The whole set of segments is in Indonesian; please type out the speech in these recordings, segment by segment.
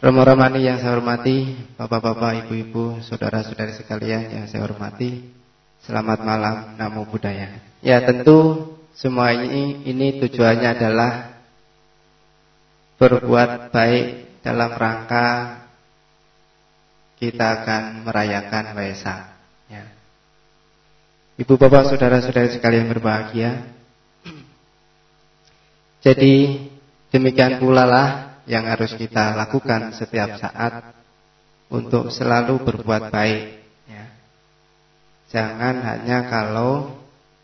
Romo-romani yang saya hormati, bapak-bapak, ibu-ibu, saudara-saudari sekalian yang saya hormati, selamat malam, namo buddhaya. Ya, tentu semua ini tujuannya adalah berbuat baik dalam rangka kita akan merayakan Waisak. Ya. Ibu, bapak, saudara-saudari sekalian berbahagia. Jadi demikian pula lah yang harus kita lakukan setiap saat untuk selalu berbuat baik. Ya. Jangan hanya kalau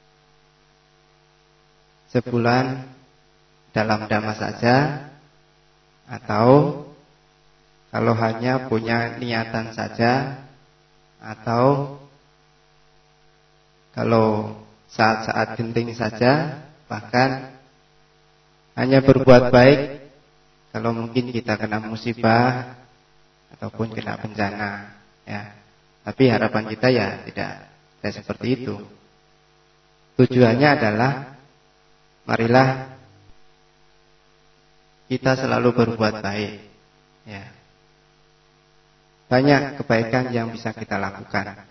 sebulan dalam dhamma saja, atau kalau hanya punya niatan saja, atau kalau saat-saat genting saja, bahkan hanya berbuat baik kalau mungkin kita kena musibah ataupun kena bencana, ya. Tapi harapan kita ya tidak seperti itu. Tujuannya adalah marilah kita selalu berbuat baik, ya. Banyak kebaikan yang bisa kita lakukan.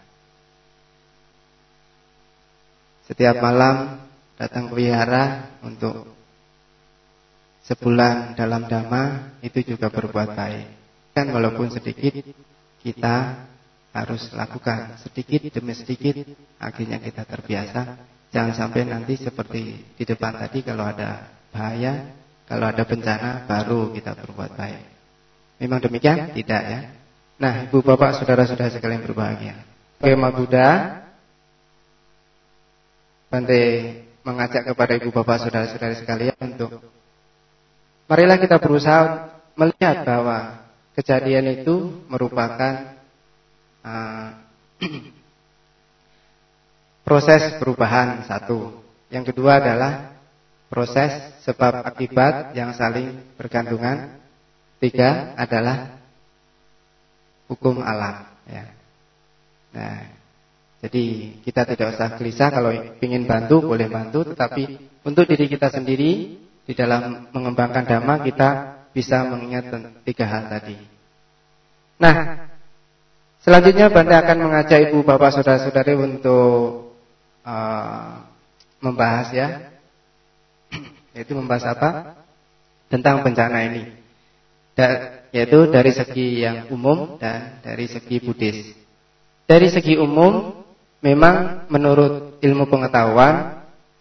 Setiap malam datang ke wihara untuk sebulan dalam dhamma, itu juga berbuat baik. Dan walaupun sedikit, kita harus lakukan sedikit demi sedikit, akhirnya kita terbiasa. Jangan sampai nanti seperti di depan tadi, kalau ada bahaya, kalau ada bencana, baru kita berbuat baik. Memang demikian? Tidak, ya. Nah, ibu, bapak, saudara-saudara sekalian berbahagia, Bhagavad Buddha Bante mengajak kepada ibu, bapak, saudara-saudara sekalian untuk marilah kita berusaha melihat bahwa kejadian itu merupakan proses perubahan satu. Yang kedua adalah proses sebab akibat yang saling bergantungan. Tiga adalah hukum alam. Ya. Nah, jadi kita tidak usah gelisah, kalau ingin bantu boleh bantu, tetapi untuk diri kita sendiri di dalam mengembangkan dhamma kita bisa mengingat tiga hal tadi. Nah, selanjutnya Bante akan mengajak ibu, bapak, saudara-saudari untuk membahas, ya, yaitu membahas apa? Tentang bencana ini, yaitu dari segi yang umum dan dari segi Buddhis. Dari segi umum, memang menurut ilmu pengetahuan,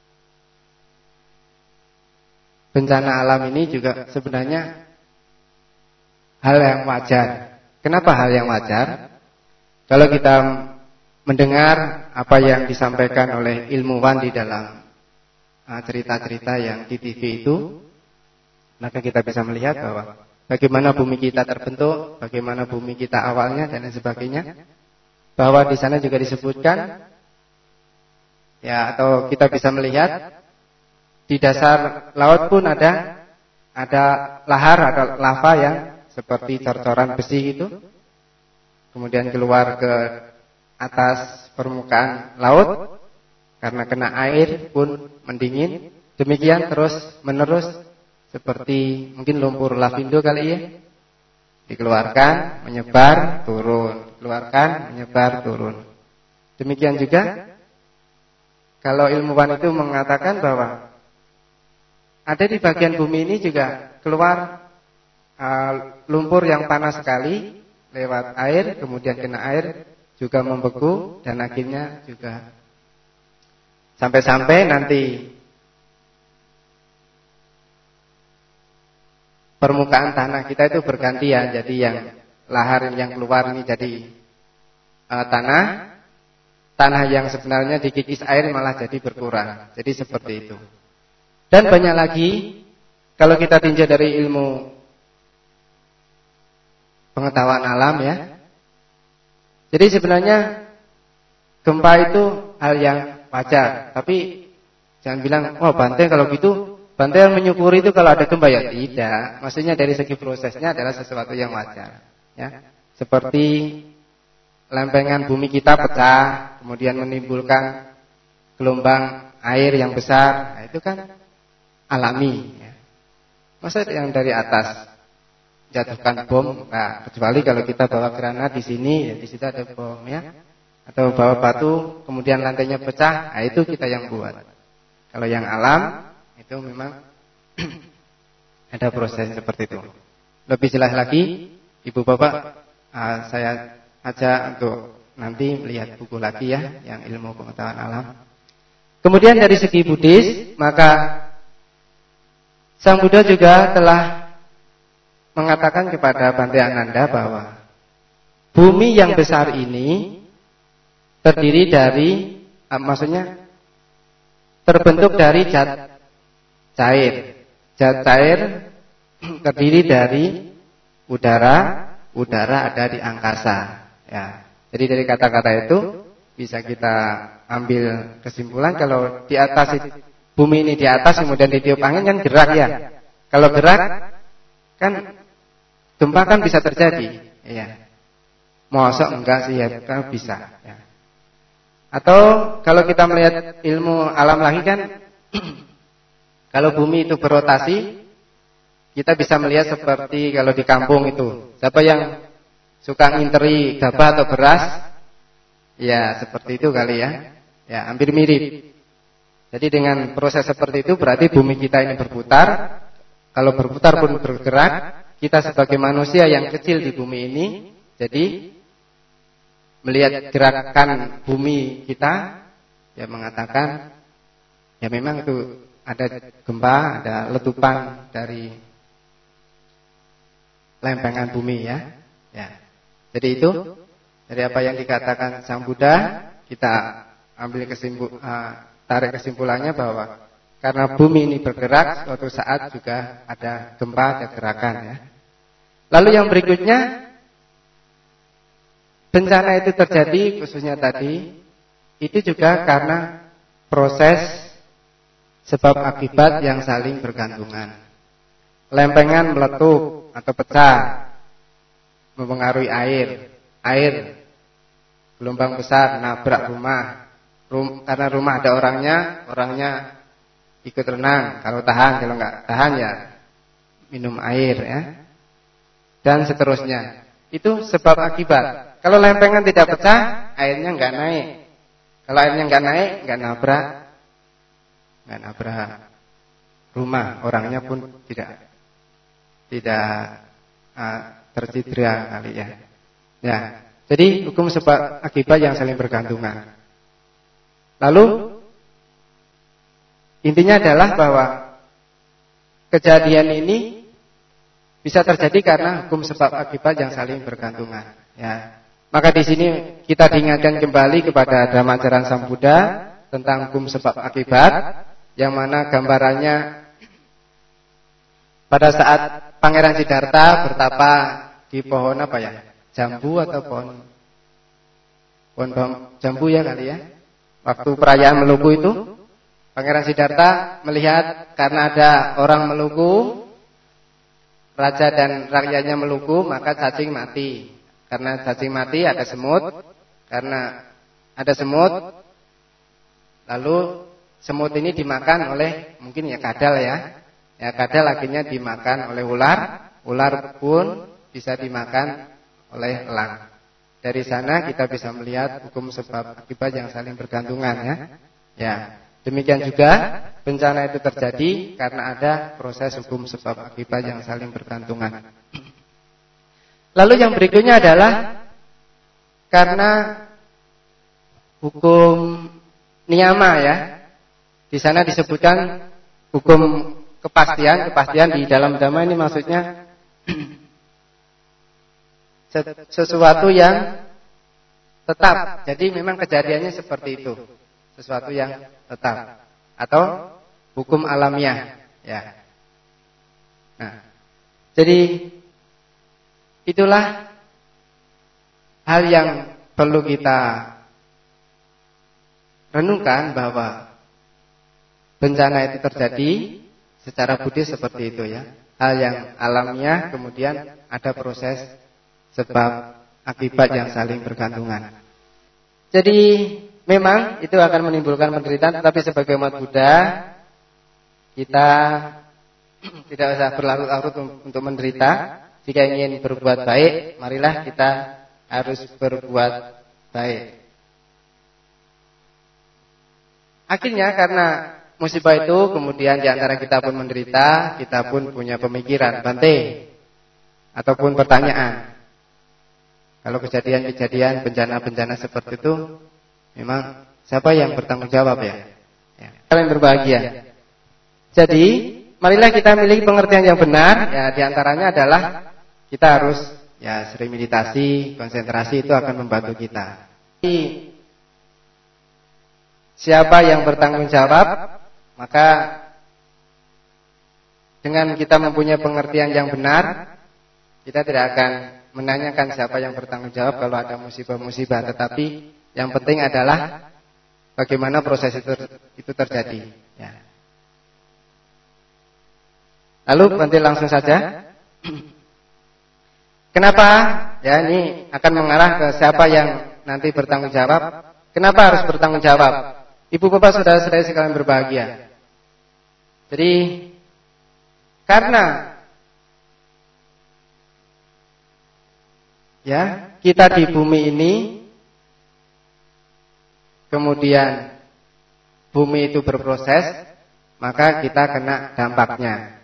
bencana alam ini juga sebenarnya hal yang wajar. Kenapa hal yang wajar? Kalau kita mendengar apa yang disampaikan oleh ilmuwan di dalam cerita-cerita yang di TV itu, maka kita bisa melihat bahwa bagaimana bumi kita terbentuk, bagaimana bumi kita awalnya dan lain sebagainya. Bahwa di sana juga disebutkan, ya, atau kita bisa melihat di dasar laut pun ada lahar, ada lava yang seperti cor-coran besi itu, kemudian keluar ke atas permukaan laut karena kena air pun mendingin. Demikian terus menerus, seperti mungkin lumpur lapindo kali ya, dikeluarkan, menyebar, turun, keluarkan, menyebar, turun. Demikian juga kalau ilmuwan itu mengatakan bahwa ada di bagian bumi ini juga keluar lumpur yang panas sekali lewat air, kemudian kena air juga membeku, dan akhirnya juga sampai-sampai nanti permukaan tanah kita itu bergantian. Jadi yang lahar yang keluar ini jadi tanah yang sebenarnya dikikis air malah jadi berkurang. Jadi seperti itu. Dan banyak lagi kalau kita tinjau dari ilmu pengetahuan alam, ya. Jadi sebenarnya gempa itu hal yang wajar. Tapi jangan bilang, oh Bante kalau gitu Bante yang menyukuri itu kalau ada gempa, ya tidak. Maksudnya dari segi prosesnya adalah sesuatu yang wajar, ya. Seperti lempengan bumi kita pecah, kemudian menimbulkan gelombang air yang besar. Nah, itu kan alami, ya. Masa yang dari atas jatuhkan bom. Nah, kecuali kalau kita bawa granat di sini, ya di situ ada bom ya. Atau bawa batu, kemudian lantainya pecah, nah itu kita yang buat. Kalau yang alam itu memang ada proses seperti itu. Lebih jelas lagi, Ibu Bapak, saya ajak untuk nanti melihat buku lagi ya, yang ilmu pengetahuan alam. Kemudian dari segi Buddhis, maka Sang Buddha juga telah mengatakan kepada Bante Ananda bahwa bumi yang besar ini terdiri dari, maksudnya terbentuk dari zat cair. Zat cair terdiri dari udara ada di angkasa. Ya. Jadi dari kata-kata itu bisa kita ambil kesimpulan kalau di atas bumi ini di atas kemudian ditiup angin kan gerak ya. Kalau gerak kan gempa kan bisa terjadi. Ya. Mosok enggak sih ya, kan bisa. Ya. Atau kalau kita melihat ilmu alam lagi kan kalau bumi itu berotasi, kita bisa melihat seperti kalau di kampung itu. Siapa yang suka nginteri gabah atau beras? Ya, seperti itu kali ya. Ya, hampir mirip. Jadi dengan proses seperti itu berarti bumi kita ini berputar. Kalau berputar pun bergerak. Kita sebagai manusia yang kecil di bumi ini, jadi melihat gerakan bumi kita, ya mengatakan, ya memang itu ada gempa, ada letupan dari lempengan bumi ya. Ya. Jadi itu dari apa yang dikatakan Sang Buddha, kita ambil tarik kesimpulannya bahwa karena bumi ini bergerak, suatu saat juga ada gempa, ada gerakan ya. Lalu yang berikutnya, bencana itu terjadi khususnya tadi itu juga karena proses sebab akibat yang saling bergantungan. Lempengan meletup atau pecah mempengaruhi air gelombang besar nabrak rumah. Karena rumah ada orangnya ikut renang. Kalau tahan, kalau enggak tahan ya minum air ya. Dan seterusnya. Itu sebab akibat. Kalau lempengan tidak pecah, airnya enggak naik. Kalau airnya enggak naik, enggak nabrak rumah, orangnya pun tidak tercedera kali ya. Ya, jadi hukum sebab akibat yang saling bergantungan. Lalu intinya adalah bahwa kejadian ini bisa terjadi karena hukum sebab akibat yang saling bergantungan. Ya, maka di sini kita diingatkan kembali kepada dhamma ajaran Sang Buddha tentang hukum sebab akibat, yang mana gambarannya pada saat Pangeran Siddhartha bertapa di pohon apa ya? Jambu atau pohon jambu ya kali ya. Waktu perayaan Meluku itu, Pangeran Siddhartha melihat karena ada orang Meluku, raja dan rakyatnya Meluku, maka cacing mati. Karena cacing mati ada semut, karena ada semut, lalu semut ini dimakan oleh mungkin ya kadal ya. Ya kadal akhirnya dimakan oleh ular, ular pun bisa dimakan oleh elang. Dari sana kita bisa melihat hukum sebab akibat yang saling bergantungan ya. Ya, demikian juga bencana itu terjadi karena ada proses hukum sebab akibat yang saling bergantungan. Lalu yang berikutnya adalah karena hukum niyama ya. Di sana disebutkan hukum kepastian di dalam dhamma ini maksudnya sesuatu yang tetap. Jadi memang kejadiannya seperti itu. Sesuatu yang tetap atau hukum alamiah ya. Nah, jadi itulah hal yang perlu kita renungkan bahwa bencana itu terjadi secara Buddhis seperti itu ya. Hal yang alamiah, kemudian ada proses sebab akibat yang saling bergantungan. Jadi memang itu akan menimbulkan penderitaan, tetapi sebagai umat Buddha kita tidak usah berlarut-larut untuk menderita. jika ingin berbuat baik, marilah kita harus berbuat baik. Akhirnya karena musibah itu kemudian di antara kita pun menderita, kita pun punya pemikiran, bante, ataupun pertanyaan. Kalau kejadian-kejadian bencana-bencana seperti itu, memang siapa yang bertanggung jawab ya? Kalian berbahagia. Jadi, marilah kita miliki pengertian yang benar. Ya, di antaranya adalah kita harus ya sering meditasi, konsentrasi, itu akan membantu kita. Jadi, siapa yang bertanggung jawab, maka dengan kita mempunyai pengertian yang benar, kita tidak akan menanyakan siapa yang bertanggung jawab kalau ada musibah-musibah. Tetapi yang penting adalah bagaimana proses itu terjadi. Ya. Lalu nanti langsung saja. Kenapa? Ya, ini akan mengarah ke siapa yang nanti bertanggung jawab. Kenapa harus bertanggung jawab? Ibu bapak saudara-saudari sekalian berbahagia. Jadi karena ya kita di bumi ini, kemudian bumi itu berproses, maka kita kena dampaknya.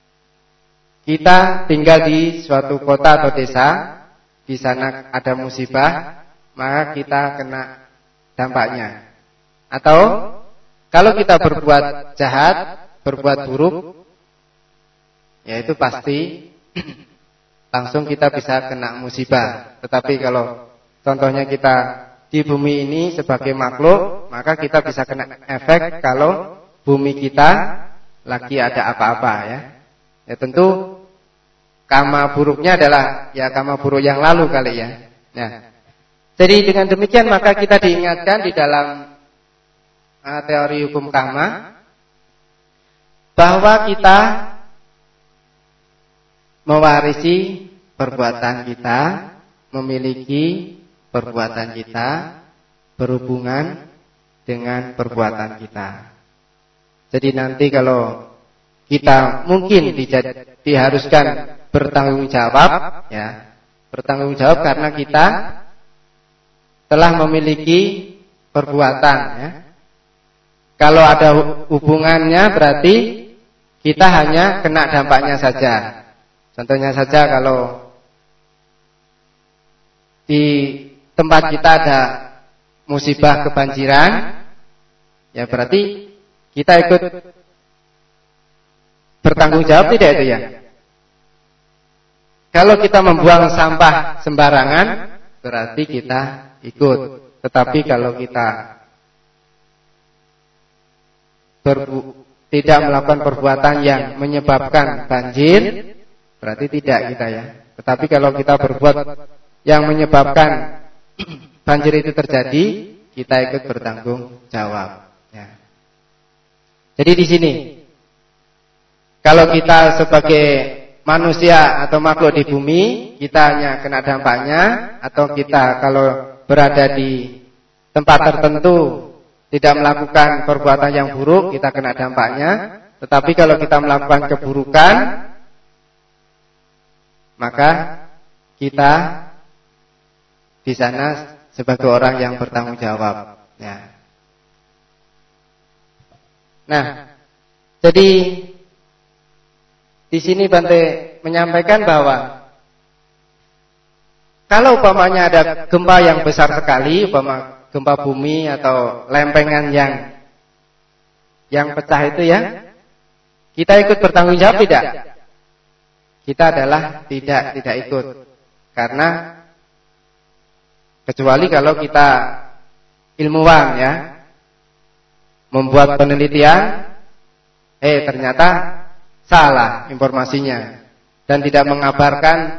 Kita tinggal di suatu kota atau desa, di sana ada musibah, maka kita kena dampaknya. Atau kalau kita berbuat jahat, berbuat buruk, ya itu pasti langsung kita bisa kena musibah. Tetapi kalau contohnya kita di bumi ini sebagai makhluk, maka kita bisa kena efek kalau bumi kita lagi ada apa-apa ya. Ya tentu karma buruknya adalah ya karma buruk yang lalu kali ya. Nah, jadi dengan demikian maka kita diingatkan di dalam teori hukum karma bahwa kita mewarisi perbuatan kita, memiliki perbuatan kita, berhubungan dengan perbuatan kita. Jadi nanti kalau kita mungkin diharuskan bertanggung jawab, ya, bertanggung jawab karena kita telah memiliki perbuatan. Ya. Kalau ada hubungannya berarti kita hanya kena dampaknya saja. Contohnya saja kalau di tempat kita ada musibah kebanjiran, ya berarti kita ikut bertanggung jawab tidak itu ya? Kalau kita membuang sampah sembarangan, berarti kita ikut. Tetapi kalau kita tidak melakukan perbuatan yang menyebabkan banjir, berarti tidak kita ya. Tetapi kalau kita berbuat yang menyebabkan banjir itu terjadi, kita ikut bertanggung jawab. Ya. Jadi di sini, kalau kita sebagai manusia atau makhluk di bumi, kita hanya kena dampaknya, atau kita kalau berada di tempat tertentu tidak melakukan perbuatan yang buruk, kita kena dampaknya. Tetapi kalau kita melakukan keburukan, maka kita di sana sebagai orang yang bertanggung jawab. Ya. Nah, jadi di sini Bante menyampaikan bahwa kalau umpamanya ada gempa yang besar sekali, umpama gempa bumi atau lempengan yang pecah itu ya, kita ikut bertanggung jawab tidak? Kita adalah tidak ikut. Karena kecuali kalau kita ilmuwan ya, membuat penelitian, ternyata salah informasinya dan tidak mengabarkan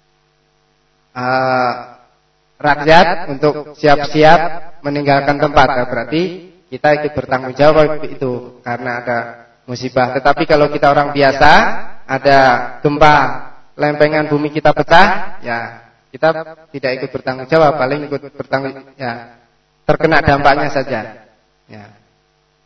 rakyat untuk siap-siap meninggalkan tempat, berarti kita ikut bertanggung jawab itu karena ada musibah. Tetapi kalau kita orang biasa, ada gempa, lempengan bumi kita pecah, ya kita tidak ikut bertanggung jawab, paling ikut bertanggung ya terkena dampaknya saja. Ya.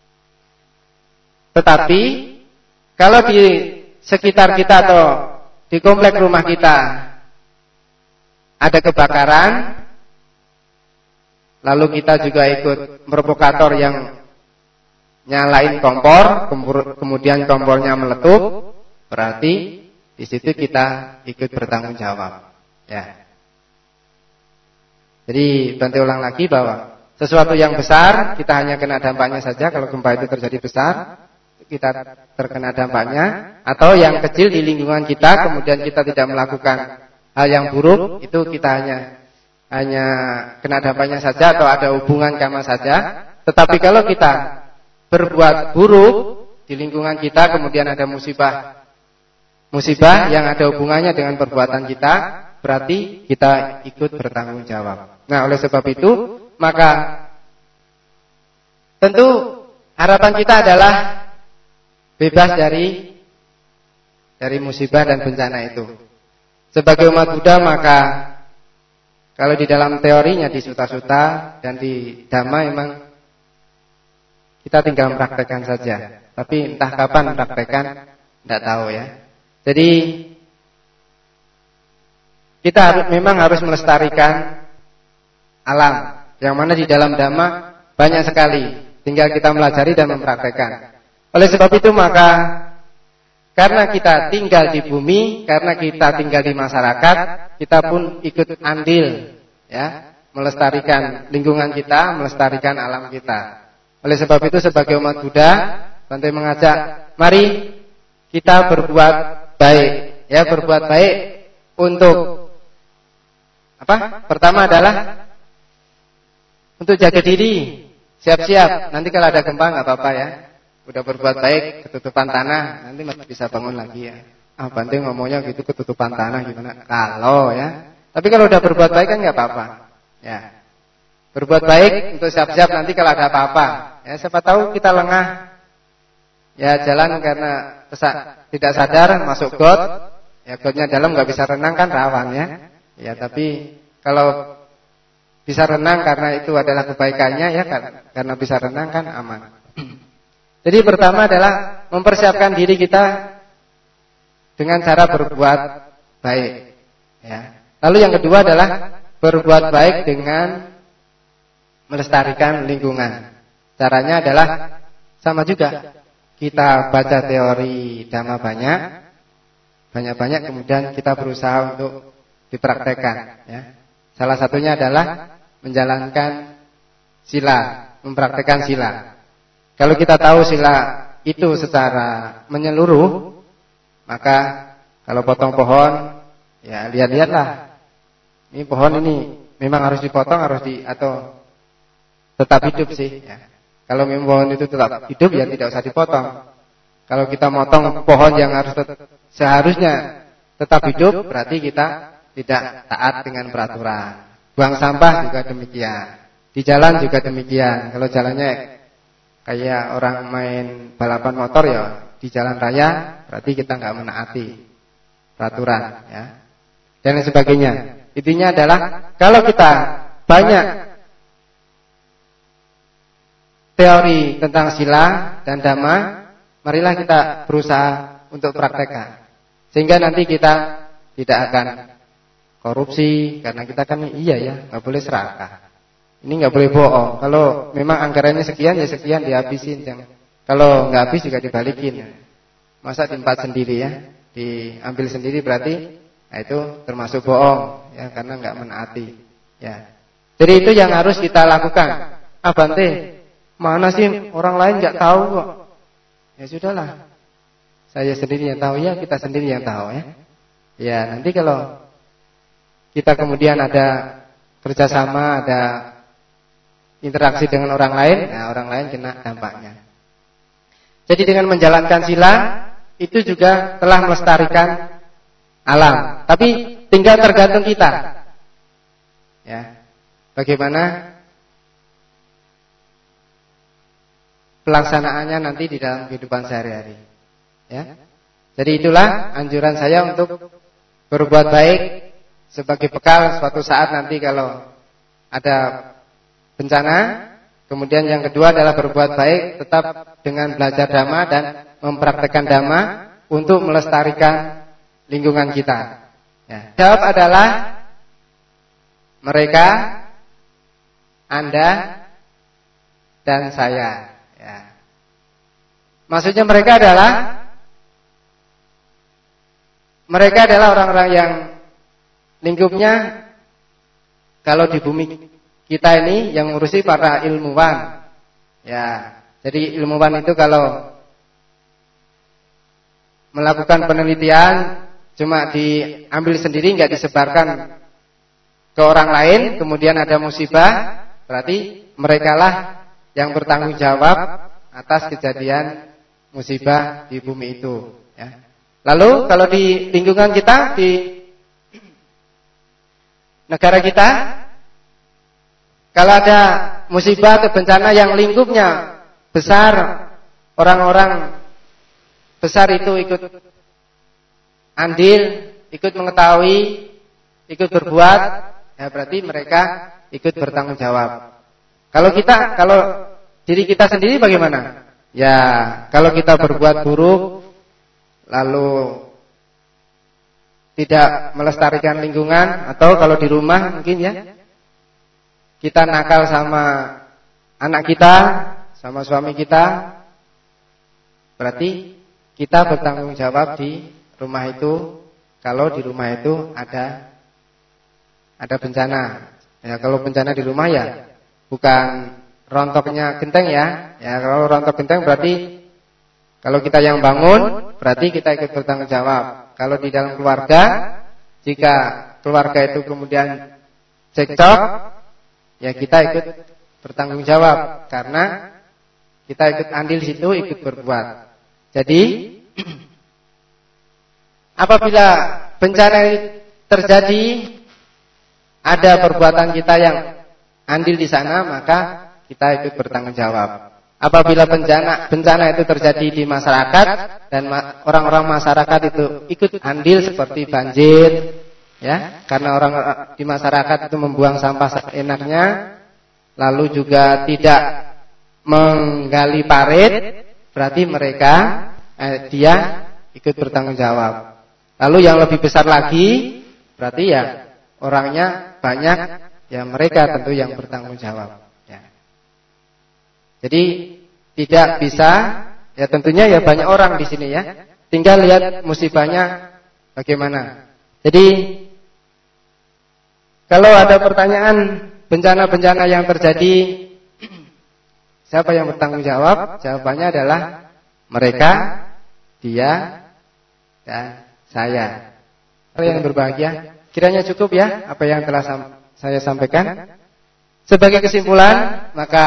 Tetapi kalau di sekitar kita atau di di komplek rumah kita ada kebakaran, lalu kita juga ikut provokator yang nyalain kompor, kemudian kompornya meletup, berarti di situ kita ikut bertanggung jawab. Ya. Jadi Bante ulang lagi bahwa sesuatu yang besar kita hanya kena dampaknya saja. Kalau gempa itu terjadi besar, kita terkena dampaknya. Atau yang kecil di lingkungan kita, kemudian kita tidak melakukan hal yang buruk, itu kita hanya kena dampaknya saja atau ada hubungan karma saja. Tetapi kalau kita berbuat buruk di lingkungan kita, kemudian ada musibah yang ada hubungannya dengan perbuatan kita, berarti kita ikut bertanggung jawab. Nah, oleh sebab itu, maka tentu harapan kita adalah bebas dari musibah dan bencana itu. Sebagai umat Buddha, maka kalau di dalam teorinya di Sutta-Sutta dan di Dhamma memang kita tinggal mempraktekkan saja. Tapi entah kapan mempraktekkan, tidak tahu ya. Jadi kita memang harus melestarikan alam, yang mana di dalam Dhamma banyak sekali. Tinggal kita melajari dan mempraktekkan. Oleh sebab itu maka karena kita tinggal di bumi, karena kita tinggal di masyarakat, kita pun ikut andil ya, melestarikan lingkungan kita, melestarikan alam kita. Oleh sebab itu sebagai umat Buddha, Bante mengajak, mari kita berbuat baik. Ya, berbuat baik untuk apa? Pertama adalah untuk jaga diri, siap-siap. Nanti kalau ada gempa nggak apa-apa ya. Udah berbuat baik, ketutupan tanah, nanti masih bisa bangun lagi ya. Bante ngomongnya gitu, ketutupan tanah gimana? Kalau ya. Tapi kalau udah berbuat baik kan nggak apa-apa. Ya. Berbuat baik untuk siap-siap nanti kalau ada apa-apa. Ya, siapa tahu kita lengah. Ya, jalan karena tidak sadar masuk got. Ya, gotnya dalam nggak bisa renang kan rawan ya. Ya, tapi kalau bisa renang karena itu adalah kebaikannya ya, karena bisa renang kan aman. Jadi pertama adalah mempersiapkan diri kita dengan cara berbuat baik. Ya. Lalu yang kedua adalah berbuat baik dengan melestarikan lingkungan. Caranya adalah sama juga. Kita baca teori Dhamma banyak-banyak, kemudian kita berusaha untuk dipraktekkan. Ya. Salah satunya adalah menjalankan sila, mempraktekkan sila. Kalau kita tahu sila itu secara menyeluruh, maka kalau potong pohon, ya lihat-lihatlah. Ini pohon ini memang harus dipotong, atau tetap hidup sih. Ya. Kalau memang pohon itu tetap hidup, ya tidak usah dipotong. Kalau kita motong pohon yang seharusnya tetap hidup, berarti kita tidak taat dengan peraturan. Buang sampah juga demikian. Di jalan juga demikian. Kalau jalannya kayak orang main balapan motor ya di jalan raya, berarti kita nggak menaati peraturan ya. Dan lain sebagainya. Intinya adalah kalau kita banyak teori tentang sila dan dhamma, marilah kita berusaha untuk praktekkan. Sehingga nanti kita tidak akan korupsi, karena kita kan iya ya, nggak boleh serakah. Ini nggak boleh bohong. Kalau memang anggarannya sekian ya sekian dihabisin. Kalau nggak habis juga dibalikin. Masa diempat sendiri ya, diambil sendiri berarti nah itu termasuk bohong ya, karena nggak menaati. Ya. Jadi itu yang harus kita lakukan. Bante, mana sih orang lain nggak tahu kok? Ya sudahlah, saya sendiri yang tahu ya, kita sendiri yang tahu ya. Ya nanti kalau kita kemudian ada kerjasama, ada interaksi dengan orang lain, nah orang lain kena dampaknya. Jadi dengan menjalankan sila itu juga telah melestarikan alam. Tapi tinggal tergantung kita. Ya. Bagaimana pelaksanaannya nanti di dalam kehidupan sehari-hari. Ya. Jadi itulah anjuran saya untuk berbuat baik sebagai bekal suatu saat nanti kalau ada bencana. Kemudian yang kedua adalah berbuat baik tetap dengan belajar dhamma dan mempraktekkan dhamma untuk melestarikan lingkungan kita? Ya, jawab adalah mereka, Anda, dan saya. Ya. Maksudnya mereka adalah orang-orang yang lingkupnya kalau di bumi kita ini yang ngurusi para ilmuwan. Ya, jadi ilmuwan itu kalau melakukan penelitian cuma diambil sendiri, nggak disebarkan ke orang lain, kemudian ada musibah, berarti merekalah yang bertanggung jawab atas kejadian musibah di bumi itu. Ya. Lalu kalau di lingkungan kita, di negara kita, kalau ada musibah atau bencana yang lingkupnya besar, orang-orang besar itu ikut andil, ikut mengetahui, ikut berbuat, ya berarti mereka ikut bertanggung jawab. Kalau diri kita sendiri bagaimana? Ya, kalau kita berbuat buruk, lalu tidak melestarikan lingkungan, atau kalau di rumah mungkin ya, kita nakal sama anak kita, sama suami kita, berarti kita bertanggung jawab di rumah itu. Kalau di rumah itu ada bencana. Ya, kalau bencana di rumah ya bukan rontoknya genteng ya. Ya, kalau rontok genteng berarti kalau kita yang bangun, berarti kita ikut bertanggung jawab. Kalau di dalam keluarga, jika keluarga itu kemudian cekcok, ya kita ikut bertanggung jawab karena kita ikut andil di situ, ikut berbuat. Jadi apabila bencana terjadi, ada perbuatan kita yang andil di sana, maka kita ikut bertanggung jawab. Apabila bencana itu terjadi di masyarakat dan orang-orang masyarakat itu ikut andil seperti banjir, ya, karena orang di masyarakat itu membuang sampah seenaknya, lalu juga tidak menggali parit, berarti dia ikut bertanggung jawab. Lalu yang lebih besar lagi, berarti ya orangnya banyak, ya mereka tentu yang bertanggung jawab. Ya. Jadi tidak bisa, ya tentunya ya banyak orang di sini ya. Tinggal lihat musibahnya bagaimana. Jadi kalau ada pertanyaan bencana-bencana yang terjadi, siapa yang bertanggung jawab? Jawabannya adalah mereka, dia, dan saya. Para yang berbahagia, kiranya cukup ya apa yang telah saya sampaikan. Sebagai kesimpulan, maka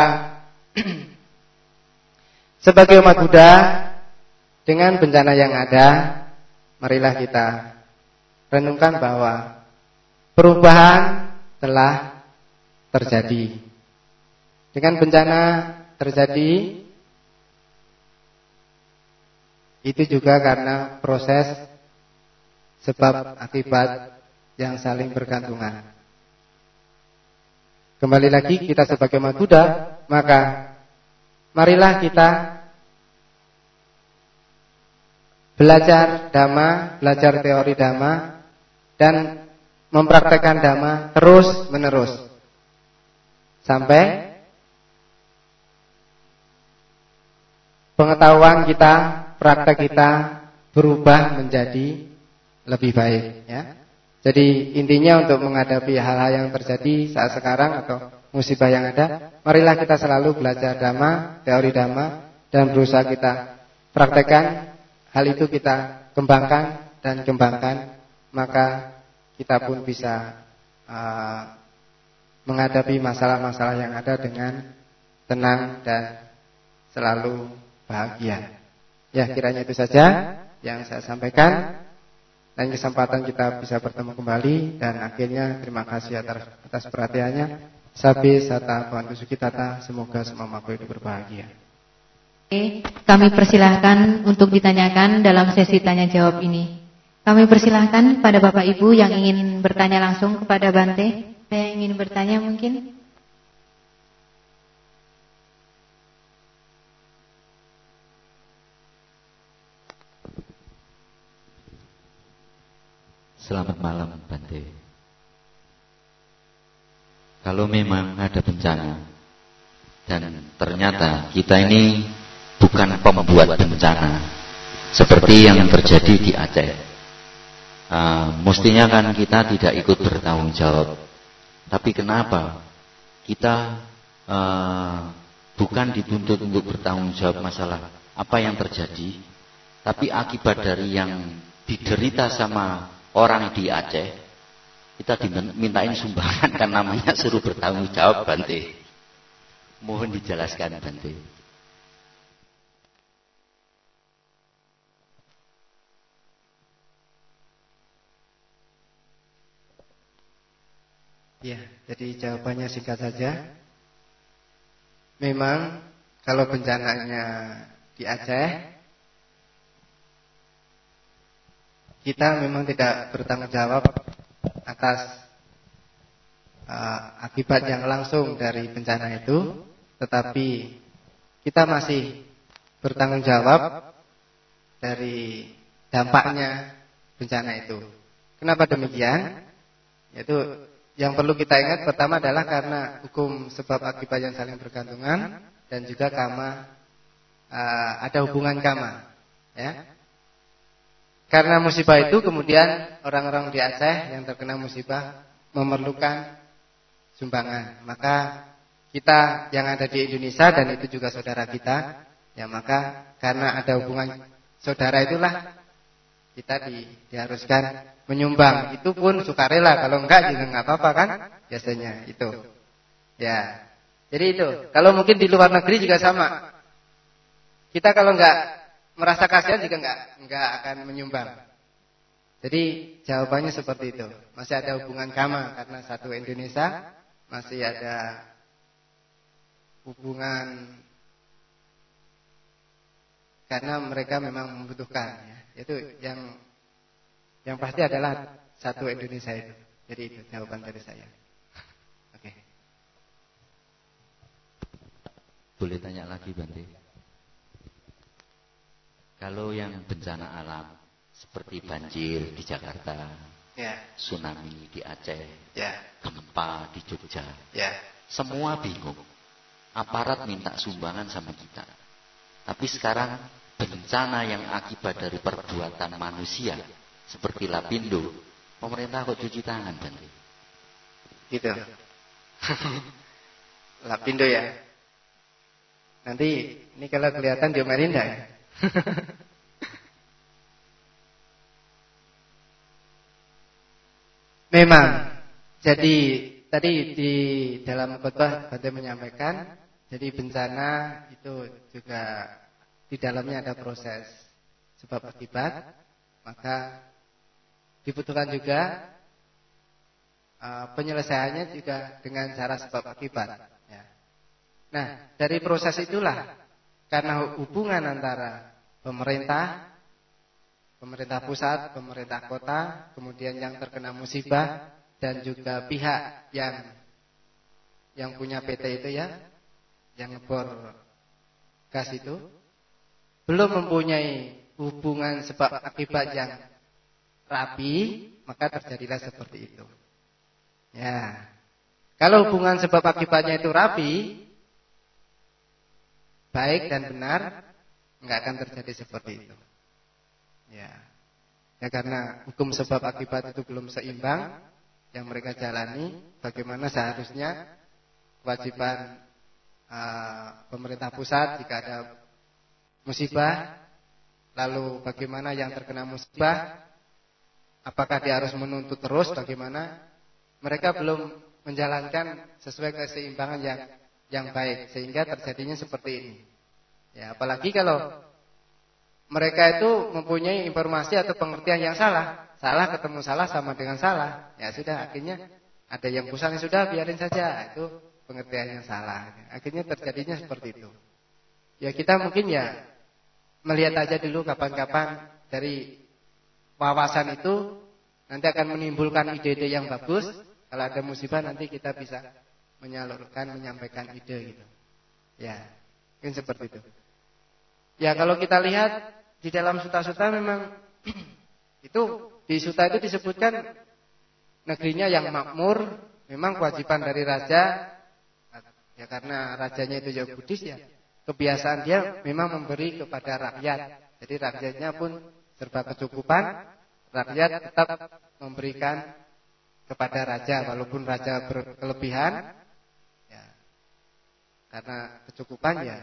sebagai umat Buddha, dengan bencana yang ada, marilah kita renungkan bahwa perubahan telah terjadi. Dengan bencana terjadi, itu juga karena proses sebab akibat yang saling bergantungan. Kembali lagi kita sebagai umat Buddha, maka marilah kita belajar Dhamma, belajar teori Dhamma, dan mempraktekkan Dhamma terus menerus sampai pengetahuan kita, praktek kita berubah menjadi lebih baik ya. Jadi intinya untuk menghadapi hal-hal yang terjadi saat sekarang atau musibah yang ada, marilah kita selalu belajar Dhamma, teori Dhamma, dan berusaha kita praktekkan. Hal itu kita kembangkan, maka kita pun bisa menghadapi masalah-masalah yang ada dengan tenang dan selalu bahagia. Ya, kiranya itu saja yang saya sampaikan. Dan kesempatan kita bisa bertemu kembali. Dan akhirnya terima kasih atas perhatiannya. Sabi sata Bhavantu Sukhitata. Semoga semua makhluk hidup berbahagia. Oke, kami persilahkan untuk ditanyakan dalam sesi tanya jawab ini. Kami persilahkan pada Bapak Ibu yang ingin bertanya langsung kepada Bante. Saya ingin bertanya mungkin. Selamat malam Bante. Kalau memang ada bencana dan ternyata kita ini bukan pembuat bencana seperti yang terjadi di Aceh, mestinya kan kita tidak ikut bertanggung jawab. Tapi kenapa kita bukan dituntut untuk bertanggung jawab masalah apa yang terjadi, tapi akibat dari yang diderita sama orang di Aceh, kita dimintain sumbangan kan namanya suruh bertanggung jawab Bante. Mohon dijelaskan Bante. Ya, jadi jawabannya singkat saja. Memang kalau bencananya di Aceh, kita memang tidak bertanggung jawab atas akibat yang langsung dari bencana itu, tetapi kita masih bertanggung jawab dari dampaknya bencana itu. Kenapa demikian? Yaitu yang perlu kita ingat pertama adalah karena hukum sebab akibat yang saling bergantungan dan juga ada hubungan kama, ya. Karena musibah itu kemudian orang-orang di Aceh yang terkena musibah memerlukan sumbangan. Maka kita yang ada di Indonesia dan itu juga saudara kita, ya maka karena ada hubungan saudara itulah kita diharuskan menyumbang. Itu pun sukarela, kalau enggak juga enggak apa-apa kan biasanya itu. Ya. Jadi itu. Kalau mungkin di luar negeri juga sama. Kita kalau enggak merasa kasihan juga enggak akan menyumbang. Jadi jawabannya seperti itu. Masih ada hubungan kama karena satu Indonesia, masih ada hubungan karena mereka memang membutuhkan, ya. Itu yang pasti adalah satu Indonesia itu. Jadi itu jawaban dari saya. Oke. Boleh tanya lagi Bante? Kalau yang bencana alam seperti banjir di Jakarta, Ya. tsunami di Aceh, Ya. gempa di Jogja, Ya. semua bingung. Aparat minta sumbangan sama kita. Tapi sekarang bencana yang akibat dari perbuatan manusia seperti Lapindo, pemerintah kok cuci tangan Bante? Gitu. Lapindo ya. Nanti ini kalau kelihatan diomelin enggak ya? Memang. Jadi tadi di dalam khotbah Bante menyampaikan, jadi bencana itu juga di dalamnya ada proses sebab akibat, maka dibutuhkan juga penyelesaiannya juga dengan cara sebab akibat. Ya. Nah, dari proses itulah karena hubungan antara pemerintah pusat, pemerintah kota, kemudian yang terkena musibah dan juga pihak yang punya PT itu ya, yang ngebor gas itu belum mempunyai hubungan sebab akibat yang rapi, maka terjadilah seperti itu. Ya. Kalau hubungan sebab akibatnya itu rapi, baik dan benar, enggak akan terjadi seperti itu. Ya. Ya karena hukum sebab akibat itu belum seimbang yang mereka jalani, bagaimana seharusnya kewajiban pemerintah pusat jika ada musibah, lalu bagaimana yang terkena musibah, apakah dia harus menuntut terus, bagaimana mereka belum menjalankan sesuai keseimbangan yang baik sehingga terjadinya seperti ini. Ya, apalagi kalau mereka itu mempunyai informasi atau pengertian yang salah ketemu salah sama dengan salah. Ya sudah, akhirnya ada yang pusing, sudah biarin saja, itu pengertian yang salah. Akhirnya terjadinya seperti itu. Ya kita mungkin ya melihat aja dulu kapan-kapan dari wawasan itu nanti akan menimbulkan ide-ide yang bagus. Kalau ada musibah nanti kita bisa menyalurkan, menyampaikan ide gitu. Ya, mungkin seperti itu. Ya kalau kita lihat di dalam suta-suta memang itu di Suta itu disebutkan negerinya yang makmur, memang kewajiban dari raja, ya karena rajanya itu juga Buddhis ya, kebiasaan dia memang memberi kepada rakyat. Jadi rakyatnya pun serba kecukupan, rakyat tetap memberikan kepada raja walaupun raja berkelebihan, ya, karena kecukupan ya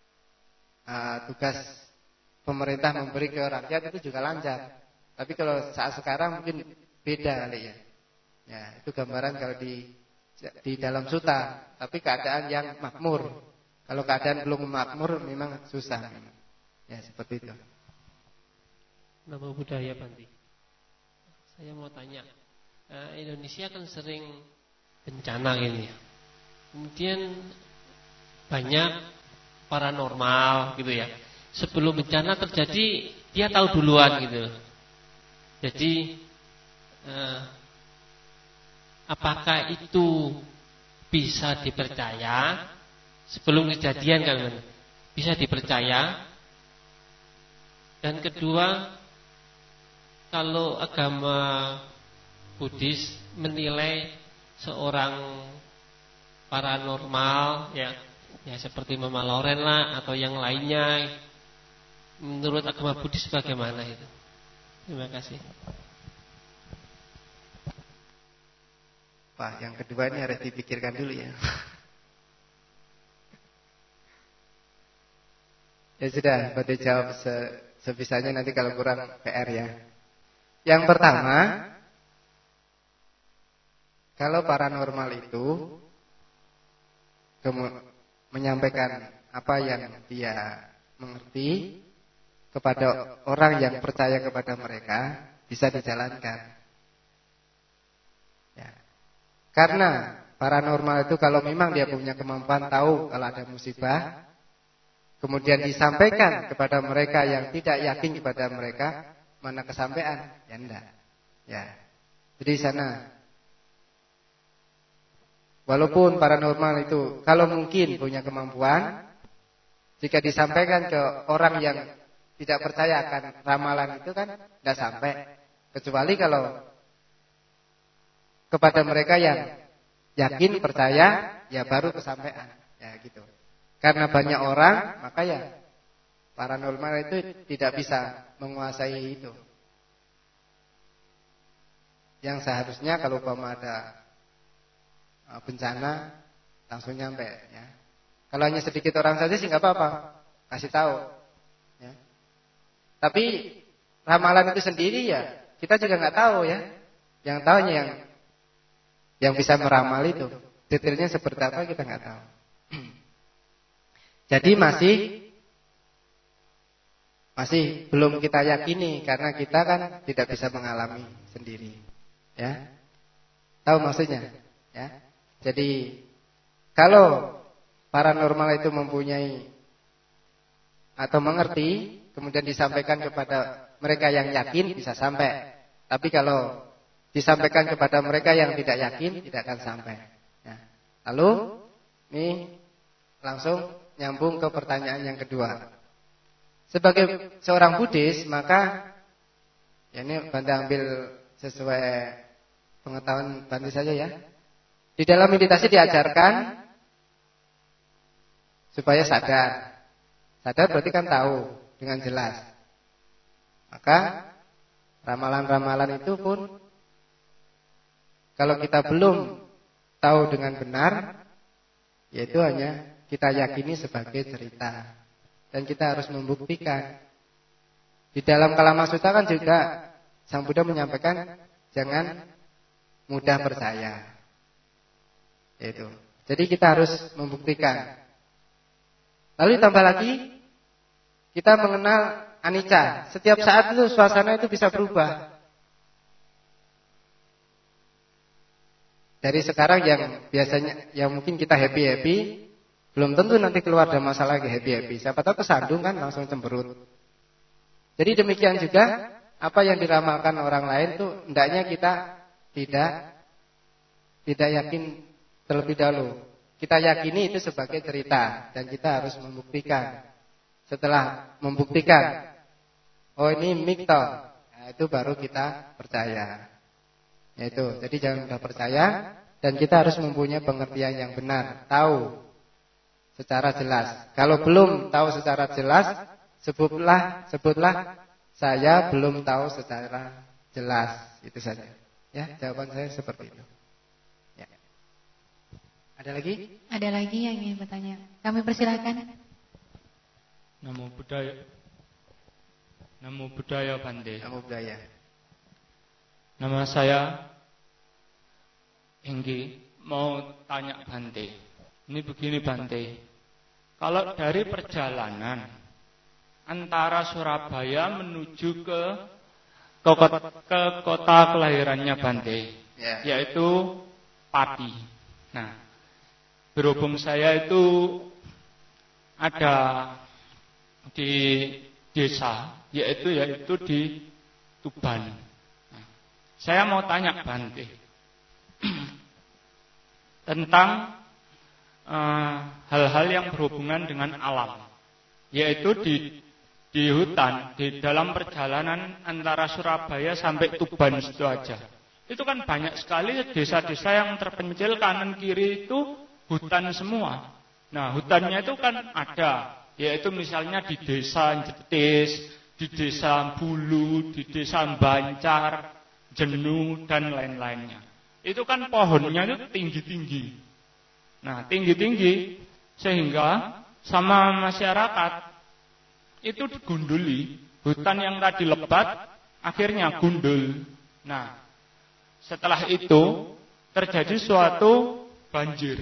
tugas pemerintah memberi ke rakyat itu juga lancar. Tapi kalau saat sekarang mungkin beda kali ya. Ya, itu gambaran kalau di dalam Suta, tapi keadaan yang makmur. Kalau keadaan belum makmur memang susah. Ya, seperti itu. Nama budaya Bante. Saya mau tanya, Indonesia kan sering bencana ini. Kemudian banyak paranormal gitu ya. Sebelum bencana terjadi dia tahu duluan gitu. Jadi apakah itu bisa dipercaya sebelum kejadian kan? Bisa dipercaya. Dan kedua, kalau agama Buddhis menilai seorang paranormal ya seperti Mama Loren lah atau yang lainnya, menurut agama Buddhis bagaimana itu? Terima kasih. Pak, yang kedua ini harus dipikirkan dulu ya. Ya sudah, Bante jawab sebisanya, nanti kalau kurang PR ya. Yang pertama, kalau paranormal itu menyampaikan apa yang dia mengerti kepada orang yang percaya kepada mereka, bisa dijalankan. Ya. Karena paranormal itu kalau memang dia punya kemampuan tahu kalau ada musibah, kemudian disampaikan kepada mereka yang tidak yakin kepada mereka, mana kesampaian? Ya enggak. Ya. Jadi sana walaupun paranormal itu kalau mungkin punya kemampuan, jika disampaikan ke orang yang tidak percaya akan ramalan itu kan enggak sampai. Kecuali kalau kepada mereka yang yakin percaya, ya baru kesampaian. Ya gitu. Karena banyak orang, maka ya paranormal itu tidak bisa menguasai itu. Yang seharusnya kalau umpama ada bencana langsung nyampe ya. Kalau hanya sedikit orang saja sih nggak apa-apa, kasih tahu ya. Tapi ramalan itu sendiri ya kita juga nggak tahu ya. Yang tahunya yang bisa meramal itu. Detailnya seperti apa kita nggak tahu. Jadi masih belum kita yakini karena kita kan tidak bisa mengalami sendiri. Ya. Tahu maksudnya? Ya. Jadi kalau paranormal itu mempunyai atau mengerti, kemudian disampaikan kepada mereka yang yakin bisa sampai. Tapi kalau disampaikan kepada mereka yang tidak yakin tidak akan sampai. Ya. Lalu ini langsung nyambung ke pertanyaan yang kedua. Sebagai seorang Buddhis, maka ya ini Bante ambil sesuai pengetahuan Bante saja ya. Di dalam meditasi diajarkan supaya sadar. Sadar berarti kan tahu dengan jelas. Maka ramalan-ramalan itu pun kalau kita belum tahu dengan benar, yaitu hanya kita yakini sebagai cerita. Dan kita harus membuktikan. Di dalam Kalamasutra kan juga Sang Buddha menyampaikan jangan mudah percaya. Itu. Jadi kita harus membuktikan. Lalu tambah lagi kita mengenal anicca. Setiap saat itu suasana itu bisa berubah. Dari sekarang yang biasanya yang mungkin kita happy-happy, belum tentu nanti keluar ada masalah lagi happy-happy. Siapa tahu kesandung kan langsung cemberut. Jadi demikian juga apa yang diramalkan orang lain tuh hendaknya kita tidak yakin terlebih dahulu. Kita yakini itu sebagai cerita dan kita harus membuktikan. Setelah membuktikan, oh ini mito, Nah, itu baru kita percaya. Yaitu, jadi jangan mudah percaya dan kita harus mempunyai pengertian yang benar, tahu secara jelas. Kalau belum tahu secara jelas, sebutlah saya belum tahu secara jelas. Itu saja. Ya, jawaban saya seperti itu. Ya. Ada lagi? Ada lagi yang ingin bertanya? Kami persilahkan. Namo Buddhaya. Namo Buddhaya Bante. Namo Buddhaya. Nama saya Enggi, mau tanya Bante. Ini begini Bante. Kalau dari perjalanan antara Surabaya menuju ke kota kelahirannya Bante, yaitu Pati. Nah, berhubung saya itu ada di desa, yaitu di Tuban. Nah, saya mau tanya Bante tentang hal-hal yang berhubungan dengan alam, yaitu di hutan, di dalam perjalanan antara Surabaya sampai Tuban situ aja. Itu kan banyak sekali desa-desa yang terpencil, kanan kiri itu hutan semua. Nah, hutannya itu kan ada, yaitu misalnya di desa Jetis, di desa Bulu, di desa Bancar, Jenu, dan lain-lainnya. Itu kan pohonnya itu tinggi-tinggi. Nah, tinggi-tinggi sehingga sama masyarakat itu digunduli. Hutan yang tadi lebat akhirnya gundul. Nah, setelah itu terjadi suatu banjir.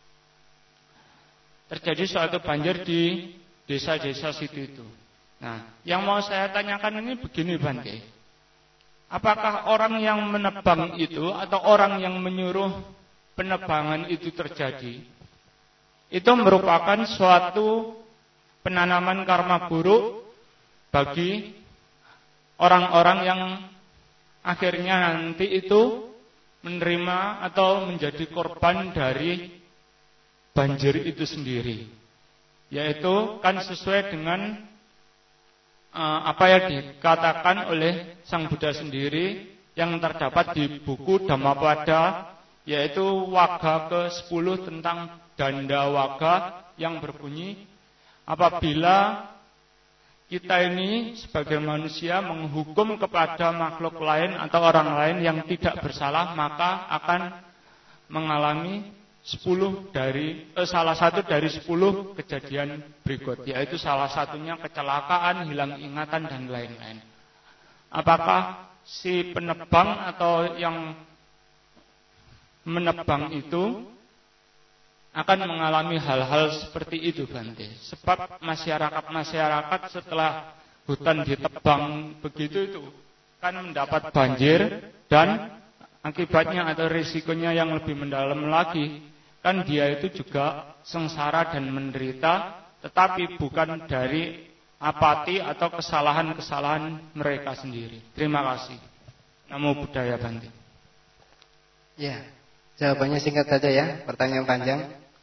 Terjadi suatu banjir di desa-desa situ itu. Nah, yang mau saya tanyakan ini begini Bante. Apakah orang yang menebang itu atau orang yang menyuruh penebangan itu terjadi, itu merupakan suatu penanaman karma buruk bagi orang-orang yang akhirnya nanti itu menerima atau menjadi korban dari banjir itu sendiri. Yaitu kan sesuai dengan apa yang dikatakan oleh Sang Buddha sendiri yang terdapat di buku Dhammapada, yaitu waga ke-10 tentang danda waga yang berbunyi, apabila kita ini sebagai manusia menghukum kepada makhluk lain atau orang lain yang tidak bersalah, maka akan mengalami salah satu dari 10 kejadian berikut, yaitu salah satunya kecelakaan, hilang ingatan, dan lain-lain. Apakah si penebang atau yang menebang itu akan mengalami hal-hal seperti itu Bante? Sebab masyarakat setelah hutan ditebang begitu itu kan mendapat banjir, dan akibatnya atau risikonya yang lebih mendalam lagi, kan dia itu juga sengsara dan menderita, tetapi bukan dari apati atau kesalahan-kesalahan mereka sendiri. Terima kasih. Namo Buddhaya Bante. Ya, jawabannya singkat saja ya, pertanyaan panjang.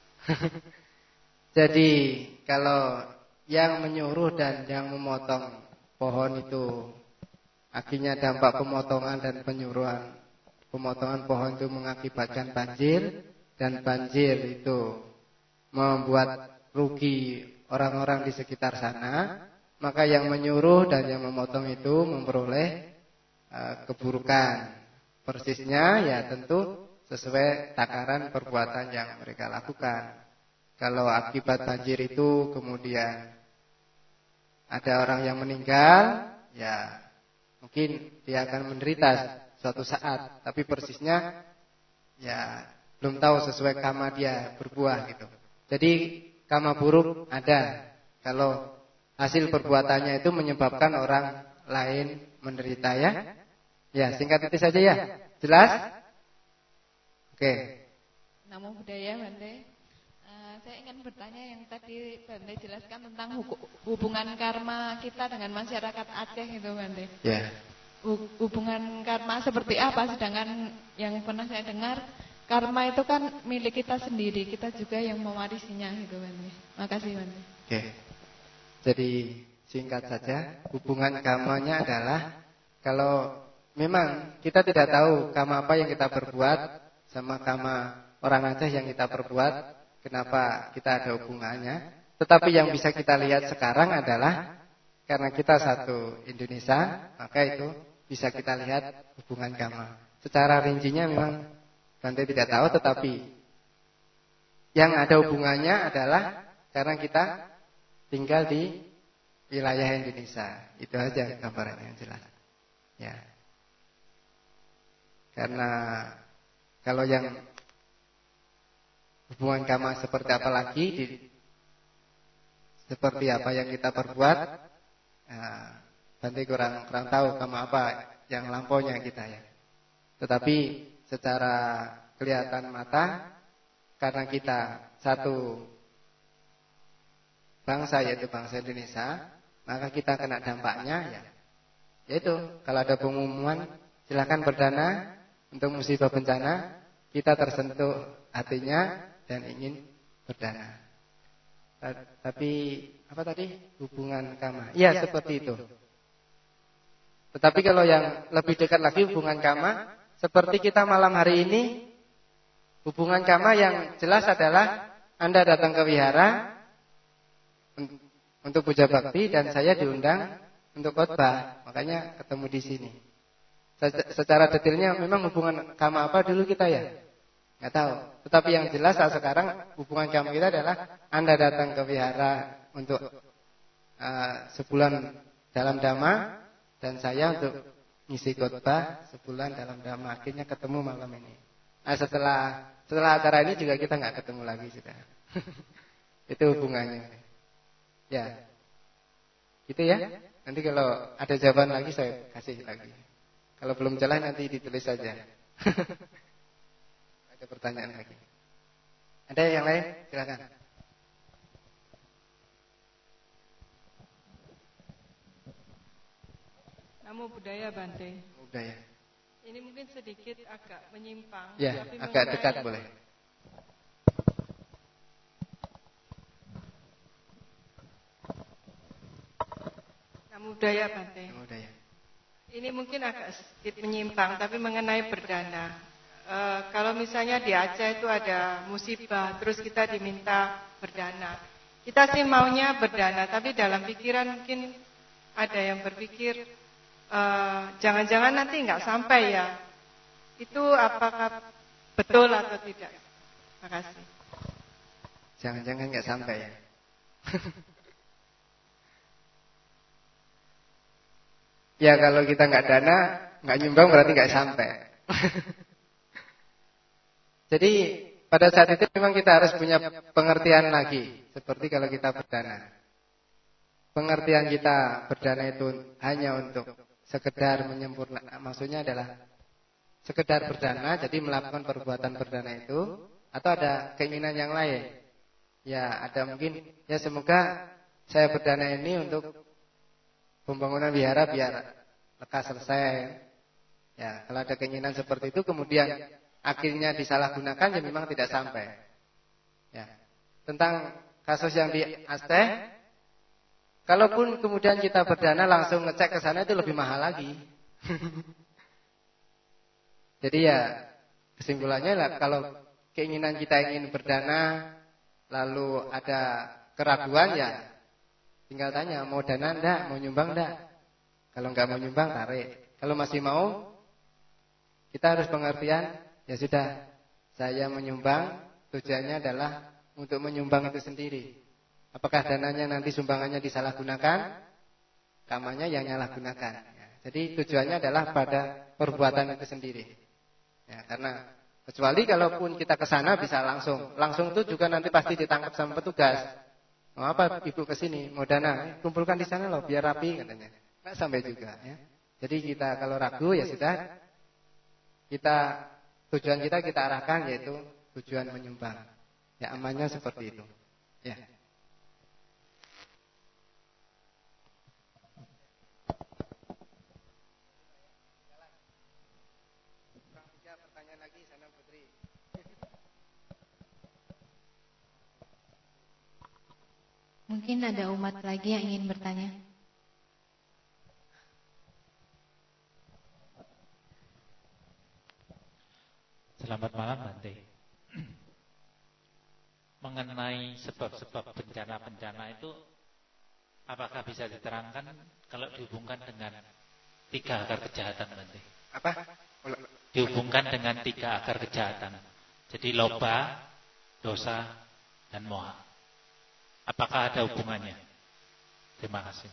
Jadi kalau yang menyuruh dan yang memotong pohon itu akhirnya dampak pemotongan dan penyuruhan. Pemotongan pohon itu mengakibatkan banjir, dan banjir itu membuat rugi orang-orang di sekitar sana, maka yang menyuruh dan yang memotong itu memperoleh keburukan. Persisnya ya tentu sesuai takaran perbuatan yang mereka lakukan. Kalau akibat banjir itu kemudian ada orang yang meninggal, ya mungkin dia akan menderita suatu saat, tapi persisnya ya belum tahu sesuai karma dia berbuah gitu. Jadi karma buruk ada kalau hasil perbuatannya itu menyebabkan orang lain menderita ya. Ya, singkat itu saja ya. Jelas? Oke. Namo Buddhaya Bante. Saya ingin bertanya yang tadi Bante jelaskan tentang hubungan karma kita dengan masyarakat Aceh itu Bante. Ya. Hubungan karma seperti apa? Sedangkan yang pernah saya dengar, karma itu kan milik kita sendiri, kita juga yang mewarisinya gitu Bante. Makasih Bante. Oke. Jadi singkat saja, hubungan karmanya adalah kalau memang kita tidak tahu kama apa yang kita perbuat sama kama orang Aceh yang kita perbuat, kenapa kita ada hubungannya. Tetapi yang bisa kita lihat sekarang adalah karena kita satu Indonesia, maka itu bisa kita lihat hubungan kama. Secara rincinya memang Bante tidak tahu, tetapi yang ada hubungannya adalah karena kita tinggal di wilayah Indonesia. Itu aja gambarannya yang jelas. Ya. Karena kalau yang hubungan kama seperti apa lagi, seperti apa yang kita perbuat, Bante kurang tahu kama apa yang lampaunya kita ya. Tetapi secara kelihatan mata, karena kita satu bangsa yaitu bangsa Indonesia, maka kita kena dampaknya ya. Yaitu kalau ada pengumuman silakan berdana untuk musibah bencana, kita tersentuh hatinya dan ingin berdana. Tapi apa tadi? Hubungan kama. Iya, seperti itu. Tetapi kalau yang lebih dekat lagi hubungan kama, seperti kita malam hari ini, hubungan kama yang jelas adalah Anda datang ke wihara untuk puja bakti dan saya diundang untuk khotbah, makanya ketemu di sini. Secara detailnya memang hubungan kama apa dulu kita ya? Nggak tahu. Tetapi yang jelas saat sekarang hubungan kama kita adalah Anda datang ke wihara untuk sebulan dalam dhamma dan saya untuk ngisi khotbah sebulan dalam dhamma. Akhirnya ketemu malam ini. Nah, setelah acara ini juga kita nggak ketemu lagi sudah. Itu hubungannya. Ya, gitu ya. Nanti kalau ada jawaban lagi saya kasih lagi. Kalau belum jelas nanti ditulis saja. Ada pertanyaan lagi. Ada yang lain? Silakan. Namo Buddhaya Bante. Budaya. Ini mungkin sedikit agak menyimpang. Ya, tapi agak dekat boleh. Namo Buddhaya Bante. Budaya. Ini mungkin agak sedikit menyimpang, tapi mengenai berdana. Kalau misalnya di Aceh itu ada musibah, terus kita diminta berdana. Kita sih maunya berdana, tapi dalam pikiran mungkin ada yang berpikir, jangan-jangan nanti nggak sampai ya. Itu apakah betul atau tidak? Terima kasih. Jangan-jangan nggak sampai ya. Ya kalau kita nggak dana, nggak nyumbang berarti nggak sampai. Jadi pada saat itu memang kita harus punya pengertian lagi. Seperti kalau kita berdana. Pengertian kita berdana itu hanya untuk sekedar menyempurnakan. Maksudnya adalah sekedar berdana, jadi melakukan perbuatan berdana itu. Atau ada keinginan yang lain. Ya ada mungkin, ya semoga saya berdana ini untuk pembangunan wihara biar lekas selesai. Ya, kalau ada keinginan seperti itu kemudian akhirnya disalahgunakan ya memang tidak sampai. Ya. Tentang kasus yang di Aceh, kalaupun kemudian kita berdana langsung ngecek ke sana itu lebih mahal lagi. Jadi ya kesimpulannya lah kalau keinginan kita ingin berdana lalu ada keraguan ya tinggal tanya, mau dana enggak, mau nyumbang enggak? Kalau enggak mau nyumbang, tarik. Kalau masih mau, kita harus pengertian, ya sudah, saya menyumbang, tujuannya adalah untuk menyumbang itu sendiri. Apakah dananya nanti sumbangannya disalahgunakan? Kamanya yang nyalahgunakan. Ya, jadi tujuannya adalah pada perbuatan itu sendiri. Ya, karena kecuali kalaupun kita ke sana bisa langsung itu juga nanti pasti ditangkap sama petugas. Mau apa ibu ke sini? Mau dana? Kumpulkan di sana loh biar rapi katanya. Nggak sampai juga ya. Jadi kita kalau ragu ya sudah tujuan kita arahkan yaitu tujuan menyumbang. Ya amannya seperti itu. Ya. Pertanyaan lagi sana Putri. Mungkin ada umat lagi yang ingin bertanya. Selamat malam Bante. Mengenai sebab-sebab bencana-bencana itu, apakah bisa diterangkan kalau dihubungkan dengan 3 akar kejahatan Bante? Apa? Dihubungkan dengan 3 akar kejahatan. Jadi loba, dosa, dan moha. Apakah ada hubungannya? Terima kasih.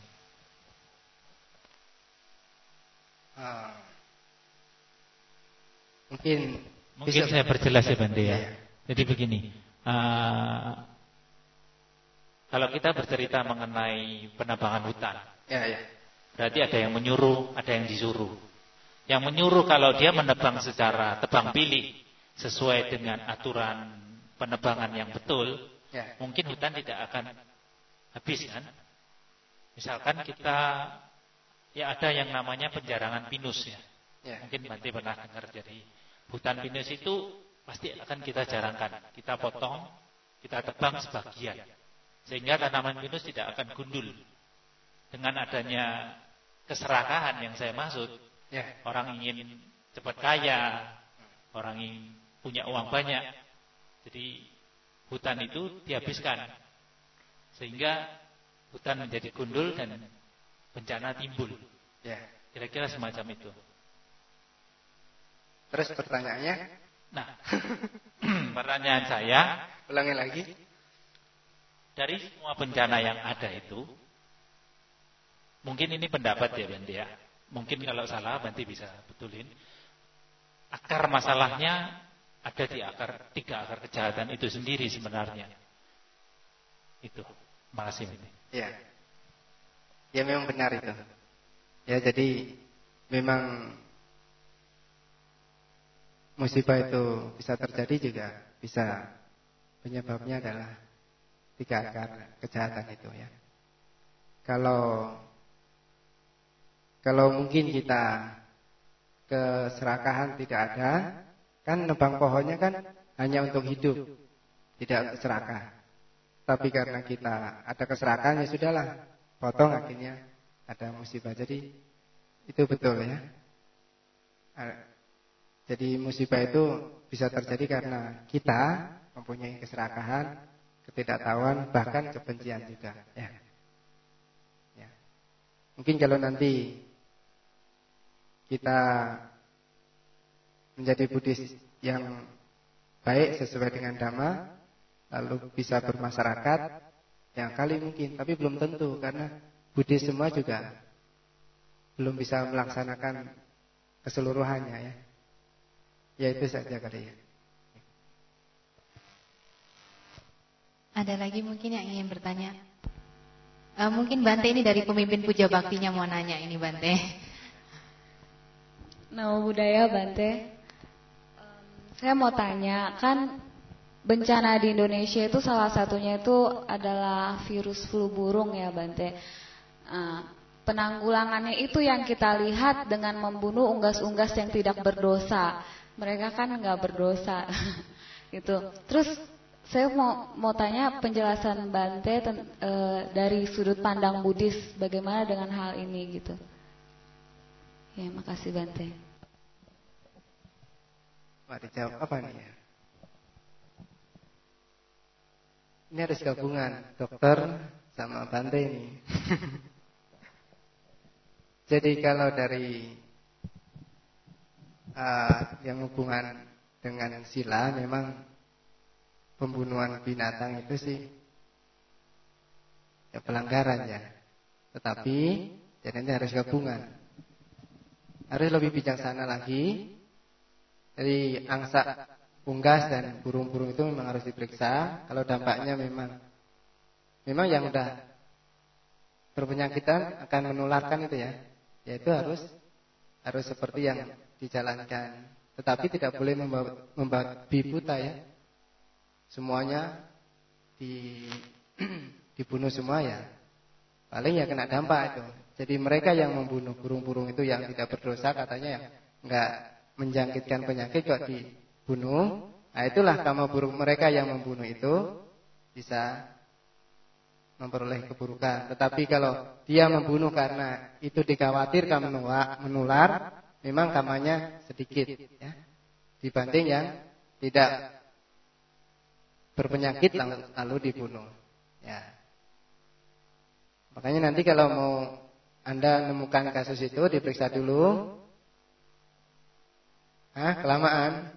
Mungkin saya perjelas ya Bante ya. Jadi begini, kalau kita bercerita mengenai penebangan hutan, berarti ada yang menyuruh, ada yang disuruh. Yang menyuruh kalau dia menebang secara tebang pilih sesuai dengan aturan penebangan yang betul, mungkin hutan tidak akan habis kan. Misalkan kita ada yang namanya penjarangan pinus ya. Mungkin Bante pernah dengar. Jadi hutan pinus itu pasti akan kita jarangkan, kita potong, kita tebang sebagian, sehingga tanaman pinus tidak akan gundul. Dengan adanya keserakahan yang saya maksud, orang ingin cepat kaya, orang ingin punya uang banyak, jadi hutan itu dihabiskan, sehingga hutan menjadi gundul dan bencana timbul. Kira-kira semacam itu. Terus pertanyaannya? Nah, pertanyaan saya, ulangi lagi. Dari semua bencana yang ada itu, mungkin ini pendapat ya Bante ya. Mungkin kalau salah Bante bisa betulin. Akar masalahnya ada di 3 akar kejahatan itu sendiri sebenarnya. Itu. Makasih Bante. Ya memang benar itu. Ya jadi memang musibah itu bisa terjadi juga bisa penyebabnya adalah 3 akar kejahatan itu ya. Kalau mungkin kita keserakahan tidak ada, kan nebang pohonnya kan hanya untuk hidup, tidak serakah. Tapi karena kita ada keserakahan ya sudahlah, potong akhirnya ada musibah. Jadi itu betul ya. Jadi musibah itu bisa terjadi karena kita mempunyai keserakahan, ketidaktahuan, bahkan kebencian juga. Ya. Mungkin kalau nanti kita menjadi Buddhis yang baik sesuai dengan Dhamma, lalu bisa bermasyarakat, yang kali mungkin, tapi belum tentu karena Buddhis semua juga belum bisa melaksanakan keseluruhannya ya. Ya itu saja kali ya. Ada lagi mungkin yang ingin bertanya? Mungkin Bante ini dari pemimpin puja baktinya mau nanya ini Bante. Namo Buddhaya Bante. Saya mau tanya, kan bencana di Indonesia itu salah satunya itu adalah virus flu burung ya Bante. Penanggulangannya itu yang kita lihat dengan membunuh unggas-unggas yang tidak berdosa. Mereka kan nggak berdosa, gitu. Terus saya mau tanya penjelasan Bante dari sudut pandang Buddhis, bagaimana dengan hal ini, gitu. Ya, makasih Bante. Mari jawab apa nih ya? Ini harus gabungan dokter sama Bante ini. Jadi kalau dari yang hubungan dengan sila, memang pembunuhan binatang itu sih ya pelanggaran ya. Tetapi jadi harus gabungan, harus lebih bijaksana lagi. Jadi angsa unggas dan burung-burung itu memang harus diperiksa. Kalau dampaknya memang yang udah berpenyakitan akan menularkan itu ya, yaitu harus seperti yang dijalankan. Tetapi tidak boleh membabi buta ya. Semuanya dibunuh semua ya. Paling ya kena dampak itu. Jadi mereka yang membunuh burung-burung itu yang tidak berdosa katanya yang enggak menjangkitkan penyakit kok dibunuh. Nah itulah karena burung mereka yang membunuh itu bisa memperoleh keburukan. Tetapi kalau dia membunuh karena itu dikhawatirkan menular, memang kamanya sedikit ya, dibanding yang tidak berpenyakit lalu dibunuh. Ya. Makanya nanti kalau mau Anda menemukan kasus itu diperiksa dulu. Kelamaan.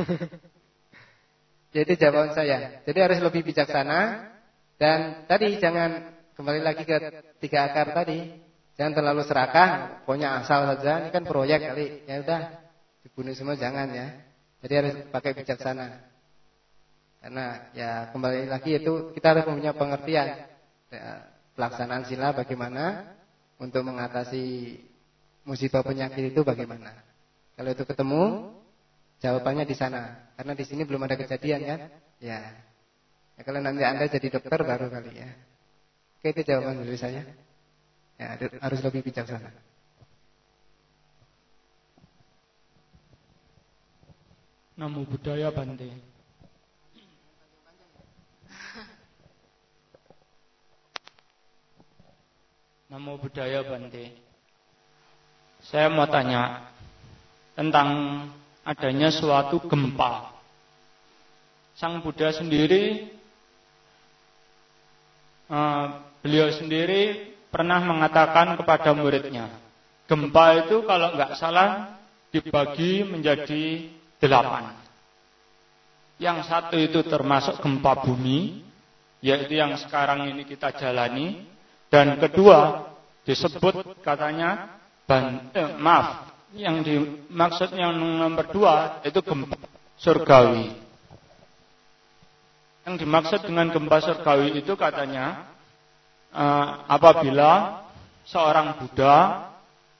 Jadi jawaban saya. Jadi harus lebih bijaksana dan tadi jangan kembali lagi ke 3 akar tadi. Jangan terlalu serakah, pokoknya asal saja. Ini kan proyek kali. Ya udah dibunuh semua jangan ya. Jadi harus pakai bijaksana. Karena ya kembali lagi itu kita harus punya pengertian ya, pelaksanaan sila bagaimana untuk mengatasi musibah penyakit itu bagaimana. Kalau itu ketemu jawabannya di sana. Karena di sini belum ada kejadian kan? Ya. Kalau nanti Anda jadi dokter baru kali ya. Oke, itu jawaban dari saya. Ya, harus lebih bijaksana. Namo Buddhaya Bante. Namo Buddhaya Bante. Saya mau tanya tentang adanya suatu gempa. Sang Buddha sendiri, beliau sendiri pernah mengatakan kepada muridnya, gempa itu kalau nggak salah dibagi menjadi 8. Yang satu itu termasuk gempa bumi, yaitu yang sekarang ini kita jalani. Dan kedua disebut katanya yang dimaksud yang nomor 2 itu gempa surgawi. Yang dimaksud dengan gempa surgawi itu katanya apabila seorang Buddha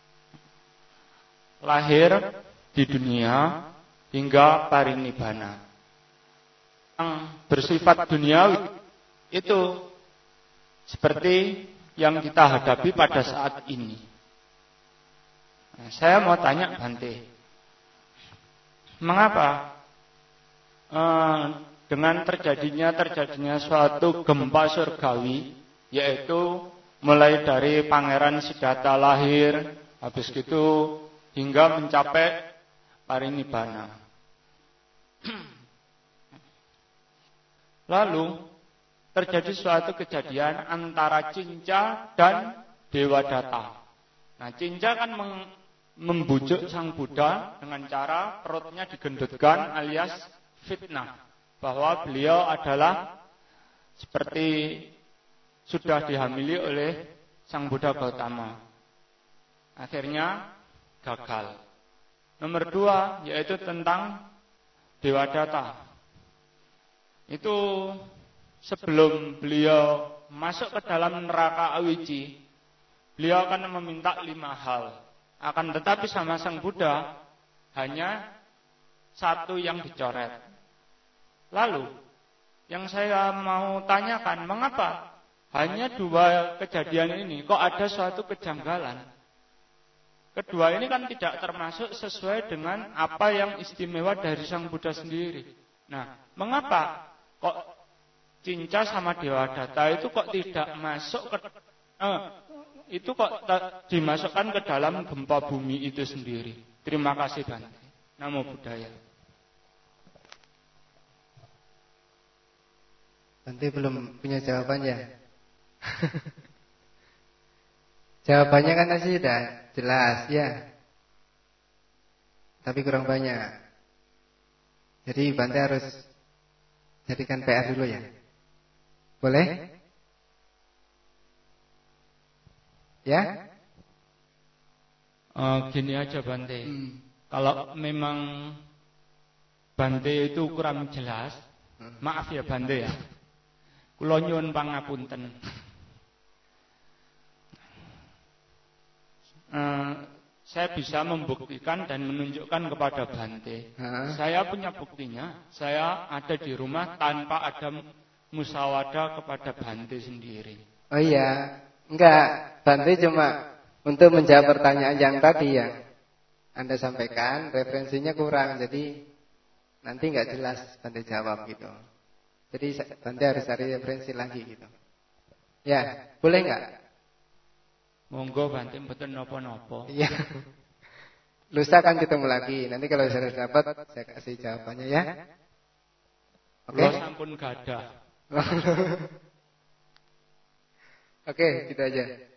lahir di dunia hingga parinibbana. Yang bersifat duniawi itu seperti yang kita hadapi pada saat ini. Nah, saya mau tanya Bante, mengapa dengan terjadinya suatu gempa surgawi, yaitu mulai dari Pangeran Siddhartha lahir, habis itu hingga mencapai parinibbana. Lalu terjadi suatu kejadian antara Cinca dan Dewadatta. Nah, Cinca kan membujuk Sang Buddha dengan cara perutnya digendutkan alias fitnah. Bahwa beliau adalah seperti sudah dihamili oleh Sang Buddha Gautama. Akhirnya gagal. Nomor 2 yaitu tentang Dewadatta. Itu sebelum beliau masuk ke dalam neraka Awici, beliau akan meminta 5 hal. Akan tetapi sama Sang Buddha hanya 1 yang dicoret. Lalu yang saya mau tanyakan, mengapa hanya 2 kejadian ini kok ada suatu kejanggalan? Kedua ini kan tidak termasuk sesuai dengan apa yang istimewa dari Sang Buddha sendiri. Nah, mengapa kok Cinca sama Dewadatta itu kok tidak masuk ke itu kok dimasukkan ke dalam gempa bumi itu sendiri? Terima kasih Bante. Namo Buddhaya. Bante belum punya jawabannya. Jawabannya kan tadi sudah jelas ya. Tapi kurang banyak. Jadi Bante harus jadikan PR dulu ya. Boleh? Ya? Gini aja Bante. Kalau memang Bante itu kurang jelas, maaf ya Bante ya. Kula nyuwun pangapunten. Saya bisa membuktikan dan menunjukkan kepada Bante. Saya punya buktinya. Saya ada di rumah tanpa ada musyawarah kepada Bante sendiri. Oh iya, enggak. Bante cuma untuk menjawab pertanyaan yang tadi yang Anda sampaikan, referensinya kurang, jadi nanti enggak jelas Bante jawab gitu. Jadi Bante harus cari referensi lagi gitu. Ya, boleh enggak? Monggo Bante mboten napa-napa. Iya. Lusa kan ketemu lagi. Nanti kalau sudah dapat saya kasih jawabannya ya. Oke. Sampun gadah. Oke, gitu aja.